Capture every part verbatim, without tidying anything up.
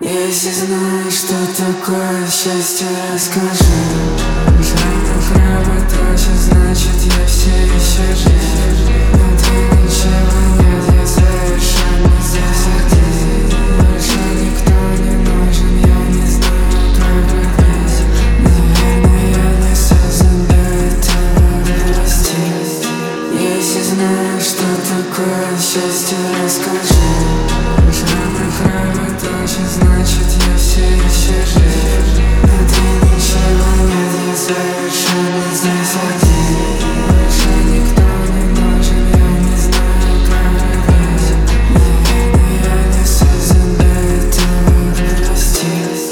Если знаешь, что такое счастье, расскажи. Жалко храбро точно, значит я все еще жив. Внутри ничего нет, я совершенно здесь один. Больше никто не нужен, я не знаю, как быть. Наверное, я не создан для этого расти. Если знаешь, что такое счастье, расскажи. Жалко храбро точно, значит я все еще жив. Внутри ничего нет, я совершенно здесь один. Больше никто не нужен, я не знаю, как быть. Наверное, я не создан для этого расти.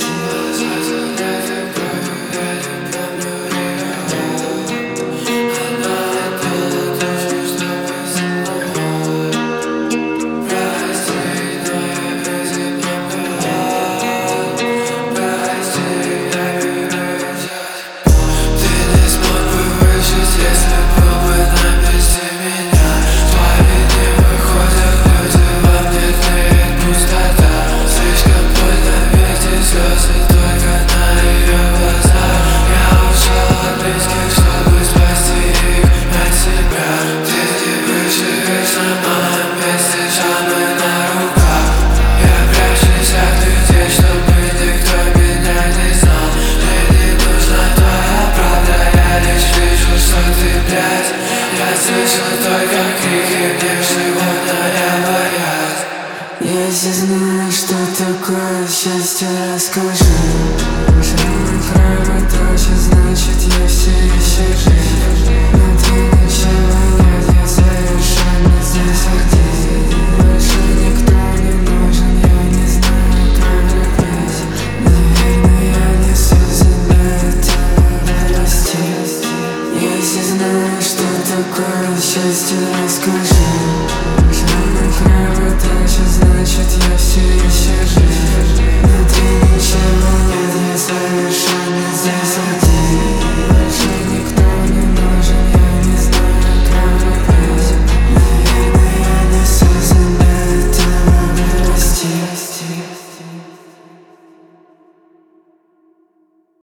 Если знаешь, что такое счастье, расскажи. Жалко храбро точно, значит я все еще жив. Внутри ничего нет, я совершенно здесь один. Больше никто не нужен, я не знаю, как быть. Наверное, я не создан для этого расти. Если знаешь, что такое счастье, расскажи. Жалко храбро точно, значит я все еще жив. Внутри ничего нет, я совершенно здесь.